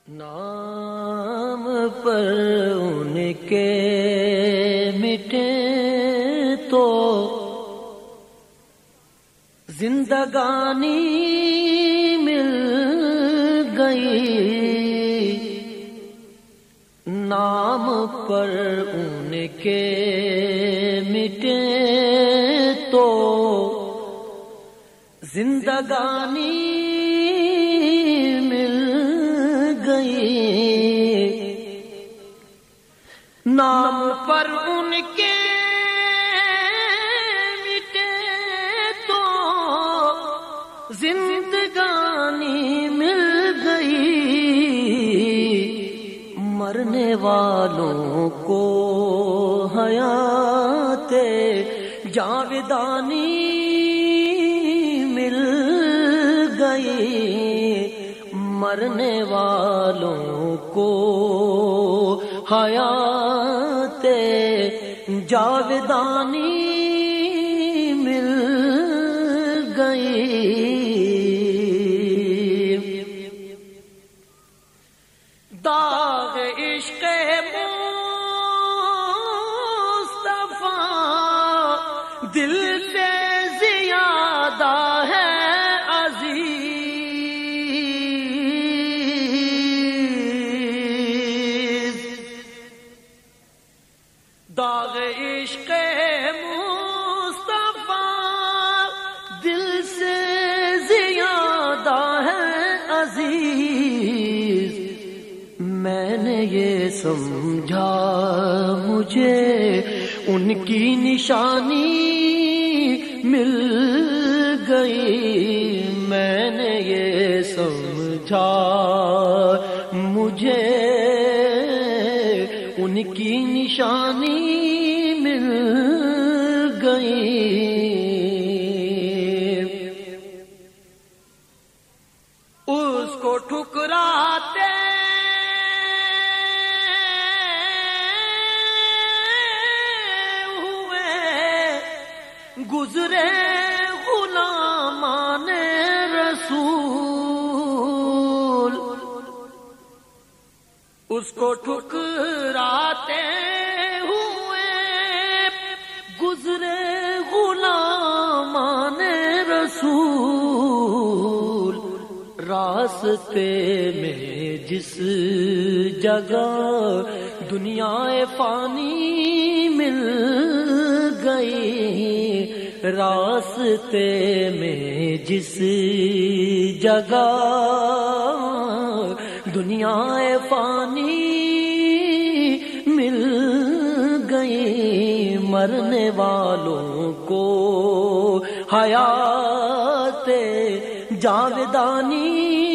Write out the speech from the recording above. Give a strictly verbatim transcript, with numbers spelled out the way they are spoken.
نام پر ان کے مٹے تو زندگانی مل گئی، نام پر ان کے مٹے تو زندگانی مل گئی، نام پر ان کے مٹے تو زندگانی مل گئی، مرنے والوں کو حیات جاودانی مل گئی، مرنے والوں کو حیات جاودانی مل گئی۔ داغ عشق مصطفیٰ دل سے زیادہ ہے عزیز، داغ عشق مصطفیٰ دل سے زیادہ ہے عزیز، میں نے یہ سمجھا مجھے ان کی نشانی مل گئی، میں نے یہ سمجھا مجھے ان کی نشانی مل گئی۔ اس کو ٹھکراتے گزرے غلامان رسول، اس کو ٹھکراتے ہوئے گزرے غلامان رسول، راستے میں جس جگہ دنیا فانی مل گئی، راستے میں جس جگہ دنیا فانی مل گئی، مرنے والوں کو حیات جاودانی